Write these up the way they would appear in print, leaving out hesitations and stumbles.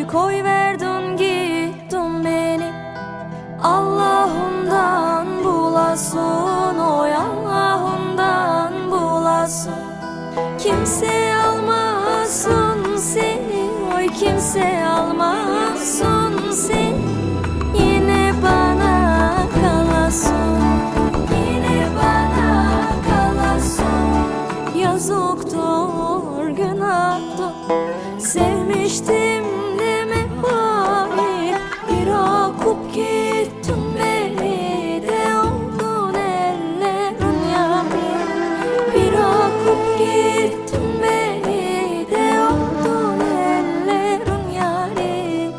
koy verdin gittin beni. Allah'ından bulasın, oy Allah'ından bulasın. Kimse almasın seni, oy kimse almasın seni. Yine bana kalasın, yine bana kalasın. Yazıktır, günahtır, sevmiştim deme bari. Bırakıp gittin beni de oldun ellerin yari. Bırakıp gittin beni de oldun ellerin yari.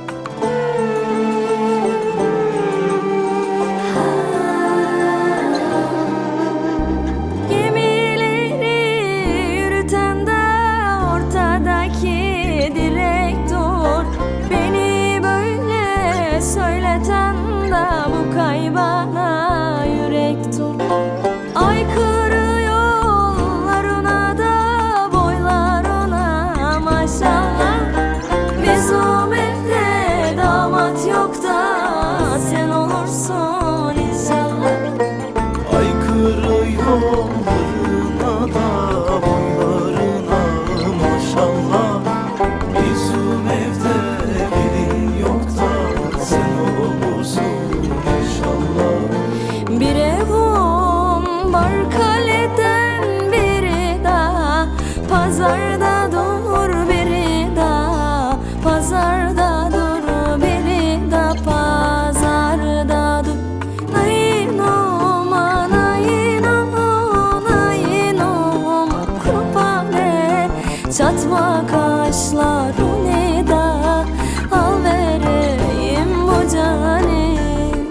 Gemileri yürüten de ortadaki direktör. Beni böyle söyleten de bu kaybana yürektir. Aykırı yollarına da boylarına maşallah. Bizim evde damat yok da sen olursun inşallah. Aykırı yollarına da boylarına maşallah. Bizim evde gelin yok da sen olursun inşallah. Bir evim var kaleden biri daha, pazarda dur biri daha, pazarda dur biri daha, pazarda dur. Nayinum, nayinum, nayinum, kurbane çatma kaşlarını da al vereyim bu cani.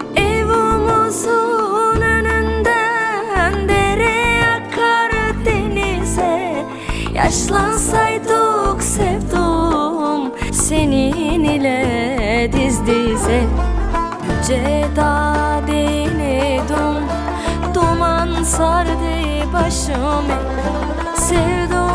Evimizin önünden dere akar denize. Yaşlansaydık sevdum senin ile diz dize. Ceda dinledim, duman sardı başımı. Sevdum